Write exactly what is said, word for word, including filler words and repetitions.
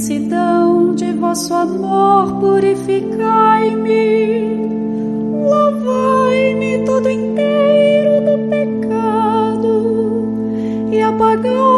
imensidão de vosso amor purificai-me, lavai-me todo inteiro do pecado e apagai